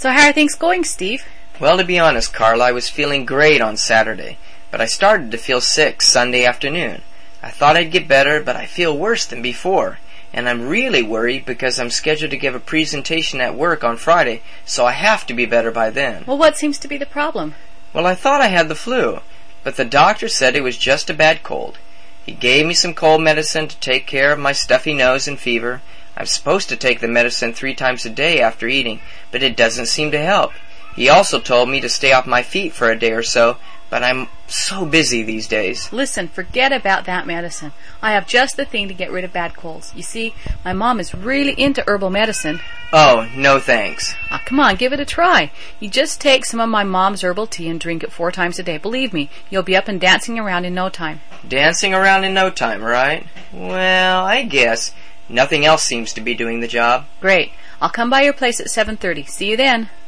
So how are things going, Steve? Well, to be honest, Carla, I was feeling great on Saturday, but I started to feel sick Sunday afternoon. I thought I'd get better, but I feel worse than before. And I'm really worried because I'm scheduled to give a presentation at work on Friday, so I have to be better by then. Well, what seems to be the problem? Well, I thought I had the flu, but the doctor said it was just a bad cold. He gave me some cold medicine to take care of my stuffy nose and fever. I'm supposed to take the medicine 3 times a day after eating, but it doesn't seem to help. He also told me to stay off my feet for a day or so, but I'm so busy these days. Listen, forget about that medicine. I have just the thing to get rid of bad colds. You see, my mom is really into herbal medicine. Oh, no thanks. Come on, give it a try. You just take some of my mom's herbal tea and drink it 4 times a day. Believe me, you'll be up and dancing around in no time. Dancing around in no time, right? Well, I guess. Nothing else seems to be doing the job. Great. I'll come by your place at 7:30. See you then.